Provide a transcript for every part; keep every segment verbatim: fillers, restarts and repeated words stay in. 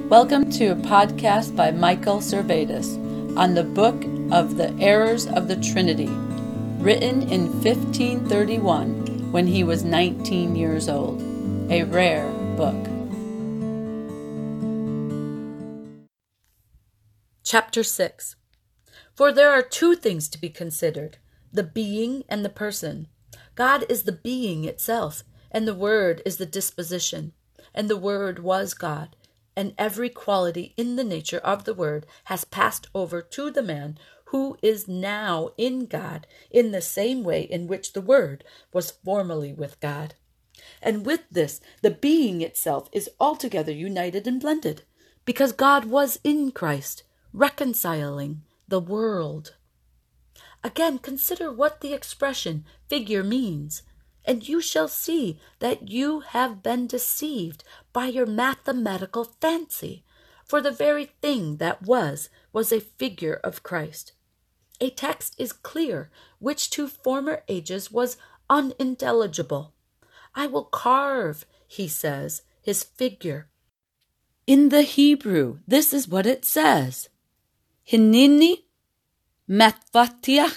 Welcome to a podcast by Michael Servetus on the book of the Errors of the Trinity, written in fifteen thirty-one when he was nineteen years old. A rare book. Chapter six. For there are two things to be considered, the being and the person. God is the being itself, and the Word is the disposition. And the Word was God, and every quality in the nature of the Word has passed over to the man who is now in God, in the same way in which the Word was formerly with God. And with this, the being itself is altogether united and blended, because God was in Christ, reconciling the world. Again, consider what the expression figure means, and you shall see that you have been deceived by your mathematical fancy, for the very thing that was, was a figure of Christ. A text is clear, which to former ages was unintelligible. I will carve, he says, his figure. In the Hebrew, this is what it says. Hinini matfatiach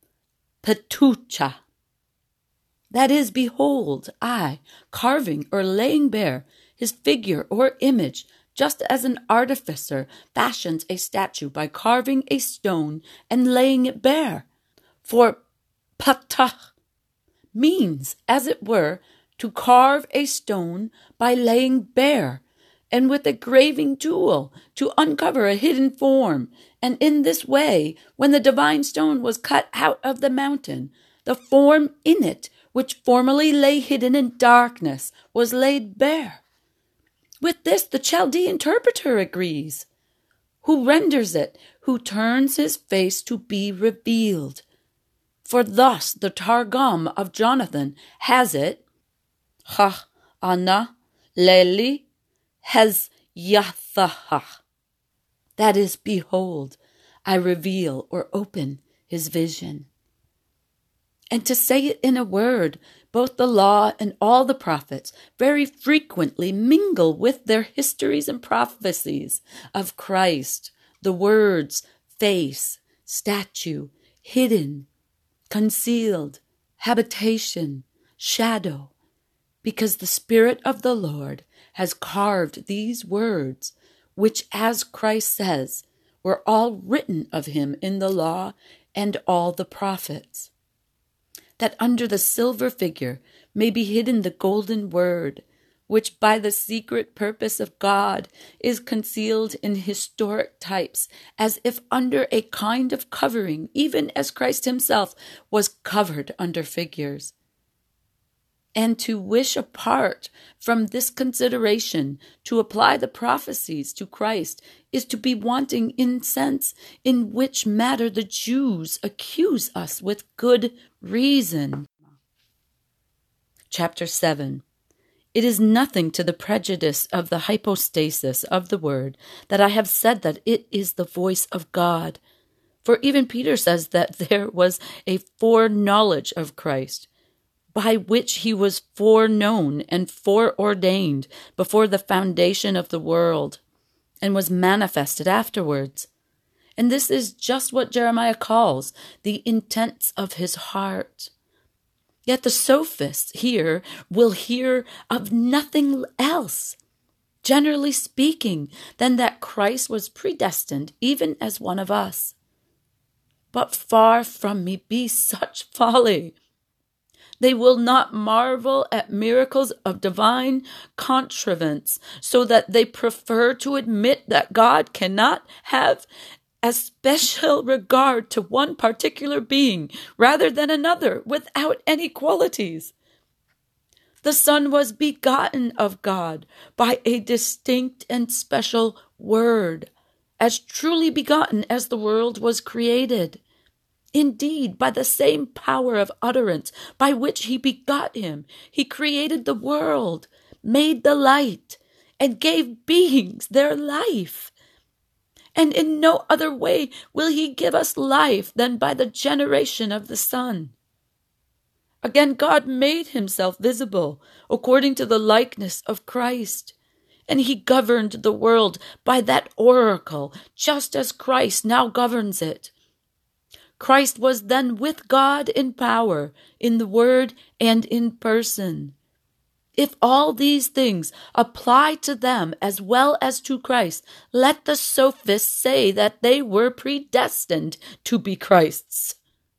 petucha. That is, behold, I, carving or laying bare his figure or image, just as an artificer fashions a statue by carving a stone and laying it bare. For patach means, as it were, to carve a stone by laying bare, and with a graving tool to uncover a hidden form. And in this way, when the divine stone was cut out of the mountain, the form in it, which formerly lay hidden in darkness, was laid bare. With this the Chaldean interpreter agrees, who renders it, who turns his face to be revealed. For thus the Targum of Jonathan has it, Ha ana leli hez yathaha. That is, behold, I reveal or open his vision. And to say it in a word, both the law and all the prophets very frequently mingle with their histories and prophecies of Christ, the words face, statue, hidden, concealed, habitation, shadow, because the Spirit of the Lord has carved these words, which, as Christ says, were all written of him in the law and all the prophets, that under the silver figure may be hidden the golden word, which by the secret purpose of God is concealed in historic types, as if under a kind of covering, even as Christ himself was covered under figures. And to wish apart from this consideration to apply the prophecies to Christ is to be wanting in sense in which matter the Jews accuse us with good reason. Chapter seven. It is nothing to the prejudice of the hypostasis of the word that I have said that it is the voice of God. For even Peter says that there was a foreknowledge of Christ, by which he was foreknown and foreordained before the foundation of the world, and was manifested afterwards. And this is just what Jeremiah calls the intents of his heart. Yet the sophists here will hear of nothing else, generally speaking, than that Christ was predestined even as one of us. But far from me be such folly. They will not marvel at miracles of divine contrivance, so that they prefer to admit that God cannot have a special regard to one particular being rather than another without any qualities. The Son was begotten of God by a distinct and special word, as truly begotten as the world was created. Indeed, by the same power of utterance by which he begot him, he created the world, made the light, and gave beings their life. And in no other way will he give us life than by the generation of the Son. Again, God made himself visible according to the likeness of Christ, and he governed the world by that oracle, just as Christ now governs it. Christ was then with God in power, in the Word and in person. If all these things apply to them as well as to Christ, let the sophists say that they were predestined to be Christ's.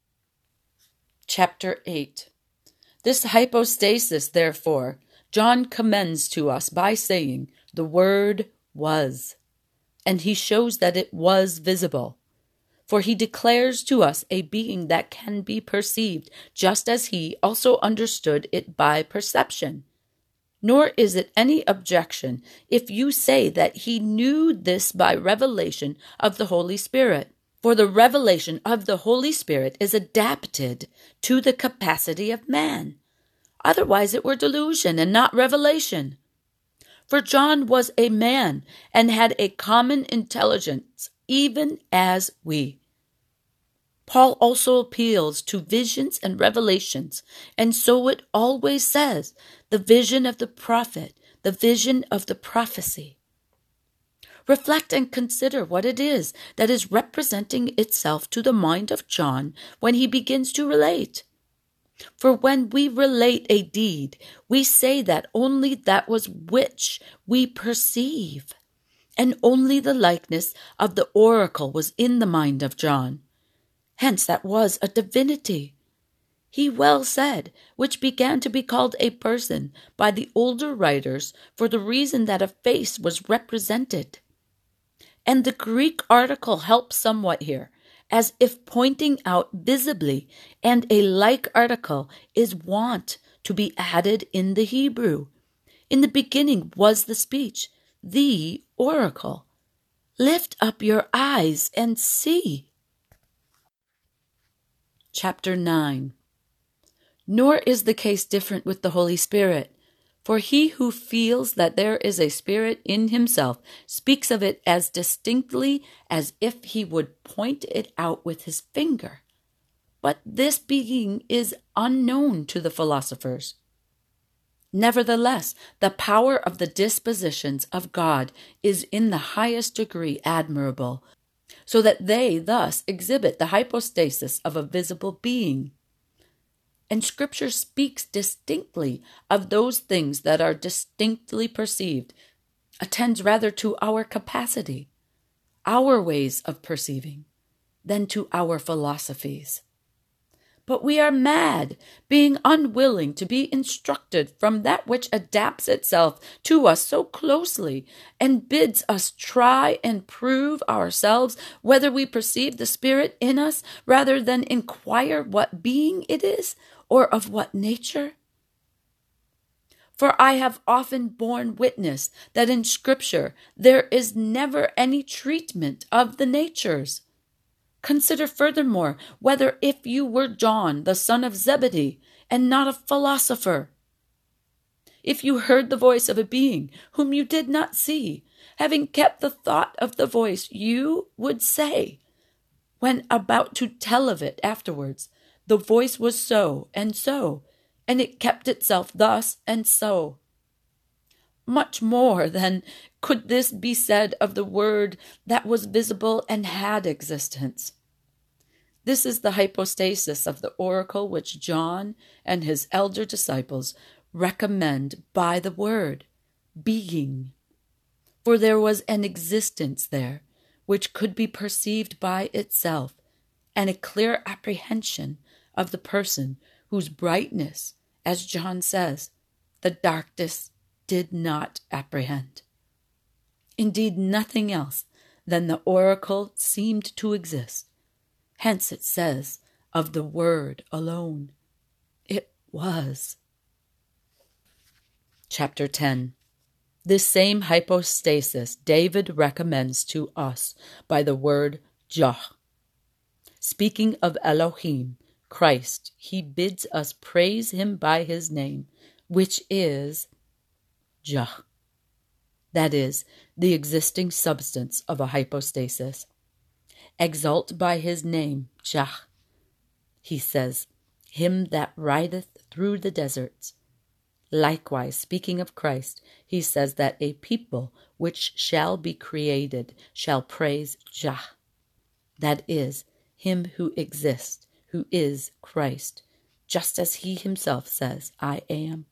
Chapter eight. This hypostasis, therefore, John commends to us by saying, the Word was, and he shows that it was visible. For he declares to us a being that can be perceived, just as he also understood it by perception. Nor is it any objection if you say that he knew this by revelation of the Holy Spirit. For the revelation of the Holy Spirit is adapted to the capacity of man. Otherwise it were delusion and not revelation. For John was a man and had a common intelligence, even as we. Paul also appeals to visions and revelations, and so it always says, the vision of the prophet, the vision of the prophecy. Reflect and consider what it is that is representing itself to the mind of John when he begins to relate. For when we relate a deed, we say that only that was which we perceive, and only the likeness of the oracle was in the mind of John. Hence that was a divinity. He well said, which began to be called a person by the older writers for the reason that a face was represented. And the Greek article helps somewhat here, as if pointing out visibly, and a like article is wont to be added in the Hebrew. In the beginning was the speech, the oracle. Lift up your eyes and see. Chapter nine. Nor is the case different with the Holy Spirit. For he who feels that there is a spirit in himself speaks of it as distinctly as if he would point it out with his finger. But this being is unknown to the philosophers. Nevertheless, the power of the dispositions of God is in the highest degree admirable, so that they thus exhibit the hypostasis of a visible being. And Scripture speaks distinctly of those things that are distinctly perceived, attends rather to our capacity, our ways of perceiving, than to our philosophies. But we are mad, being unwilling to be instructed from that which adapts itself to us so closely, and bids us try and prove ourselves whether we perceive the Spirit in us, rather than inquire what being it is, or of what nature? For I have often borne witness that in Scripture there is never any treatment of the natures. Consider furthermore whether if you were John, the son of Zebedee, and not a philosopher, if you heard the voice of a being whom you did not see, having kept the thought of the voice, you would say, when about to tell of it afterwards, the voice was so and so, and it kept itself thus and so. Much more then could this be said of the Word that was visible and had existence. This is the hypostasis of the oracle which John and his elder disciples recommend by the word, being. For there was an existence there which could be perceived by itself, and a clear apprehension of the person whose brightness, as John says, the darkness did not apprehend. Indeed, nothing else than the oracle seemed to exist. Hence it says of the Word alone, it was. Chapter ten. This same hypostasis David recommends to us by the word Jah. Speaking of Elohim, Christ, he bids us praise him by his name, which is Jah. That is, the existing substance of a hypostasis. Exalt by his name, Jah. He says, him that rideth through the deserts. Likewise, speaking of Christ, he says that a people which shall be created shall praise Jah, that is, him who exists, who is Christ, just as he himself says, I am.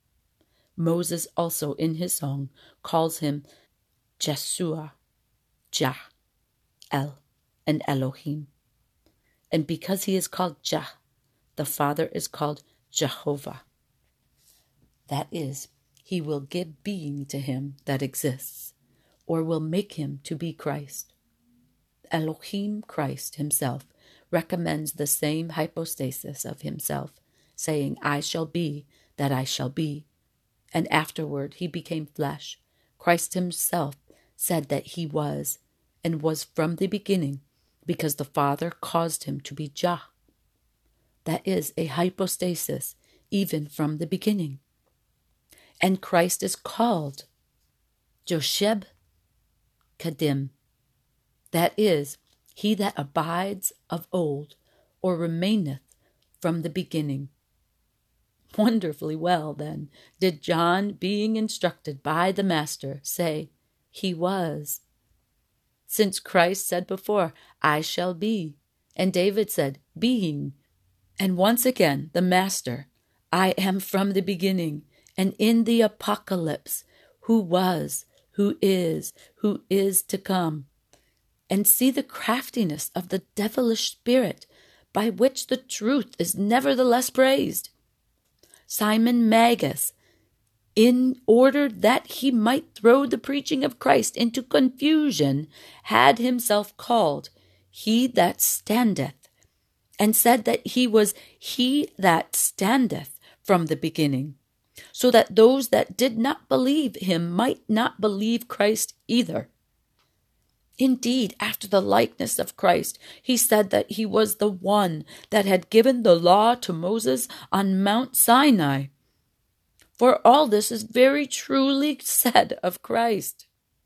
Moses also in his song calls him Jesua, Jah, El, and Elohim. And because he is called Jah, the Father is called Jehovah. That is, he will give being to him that exists, or will make him to be Christ. Elohim, Christ himself, recommends the same hypostasis of himself, saying, I shall be that I shall be. And afterward he became flesh. Christ himself said that he was, and was from the beginning, because the Father caused him to be Jah. That is a hypostasis, even from the beginning. And Christ is called Josheb Kadim. That is, he that abides of old, or remaineth from the beginning. Wonderfully well, then, did John, being instructed by the Master, say, he was. Since Christ said before, I shall be, and David said, being. And once again, the Master, I am from the beginning, and in the apocalypse, who was, who is, who is to come. And see the craftiness of the devilish spirit, by which the truth is nevertheless praised. Simon Magus, in order that he might throw the preaching of Christ into confusion, had himself called he that standeth, and said that he was he that standeth from the beginning, so that those that did not believe him might not believe Christ either. Indeed, after the likeness of Christ, he said that he was the one that had given the law to Moses on Mount Sinai. For all this is very truly said of Christ.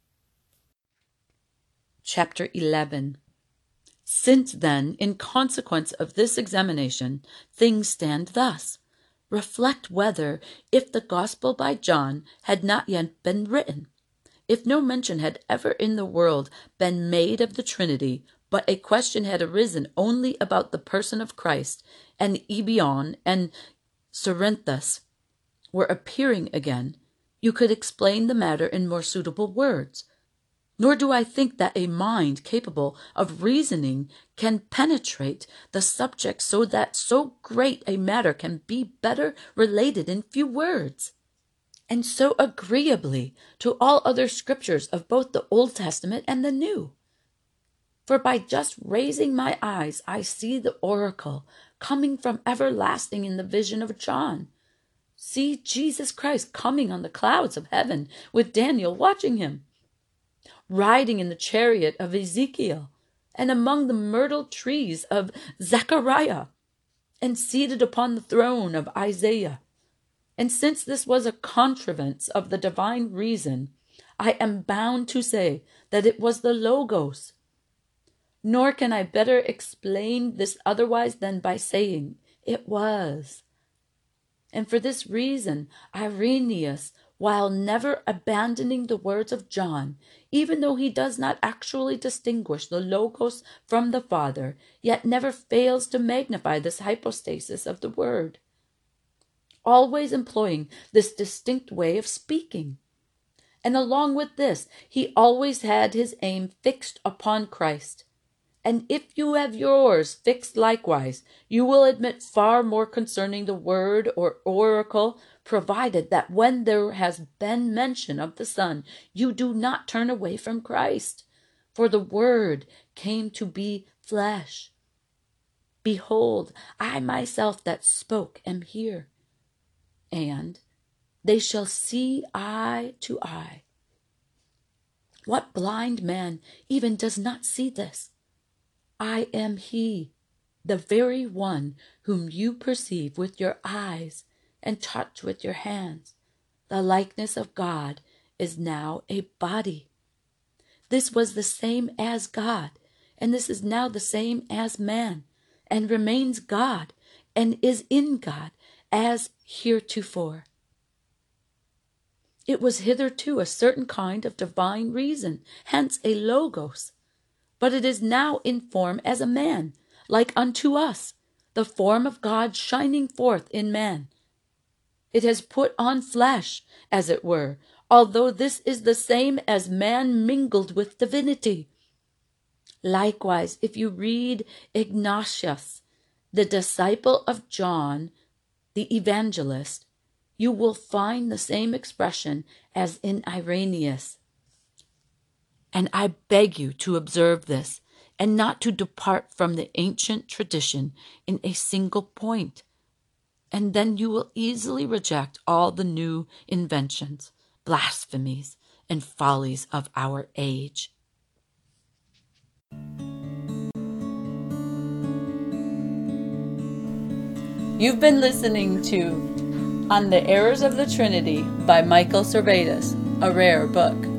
Chapter eleven. Since then, in consequence of this examination, things stand thus. Reflect whether, if the Gospel by John had not yet been written, if no mention had ever in the world been made of the Trinity, but a question had arisen only about the person of Christ, and Ebion and Cerinthus were appearing again, you could explain the matter in more suitable words. Nor do I think that a mind capable of reasoning can penetrate the subject so that so great a matter can be better related in few words, and so agreeably to all other scriptures of both the Old Testament and the New. For by just raising my eyes, I see the oracle coming from everlasting in the vision of John. See Jesus Christ coming on the clouds of heaven with Daniel watching him, riding in the chariot of Ezekiel, and among the myrtle trees of Zechariah, and seated upon the throne of Isaiah. And since this was a contrivance of the divine reason, I am bound to say that it was the Logos. Nor can I better explain this otherwise than by saying it was. And for this reason, Irenaeus, while never abandoning the words of John, even though he does not actually distinguish the Logos from the Father, yet never fails to magnify this hypostasis of the Word, always employing this distinct way of speaking. And along with this, he always had his aim fixed upon Christ. And if you have yours fixed likewise, you will admit far more concerning the word or oracle, provided that when there has been mention of the Son, you do not turn away from Christ. For the Word came to be flesh. Behold, I myself that spoke am here. And they shall see eye to eye. What blind man even does not see this? I am he, the very one whom you perceive with your eyes and touch with your hands. The likeness of God is now a body. This was the same as God, and this is now the same as man, and remains God, and is in God, as heretofore. It was hitherto a certain kind of divine reason, hence a logos. But it is now in form as a man, like unto us, the form of God shining forth in man. It has put on flesh, as it were, although this is the same as man mingled with divinity. Likewise, if you read Ignatius, the disciple of John, the evangelist, you will find the same expression as in Irenaeus. And I beg you to observe this, and not to depart from the ancient tradition in a single point, and then you will easily reject all the new inventions, blasphemies, and follies of our age. You've been listening to On the Errors of the Trinity by Michael Servetus, a rare book.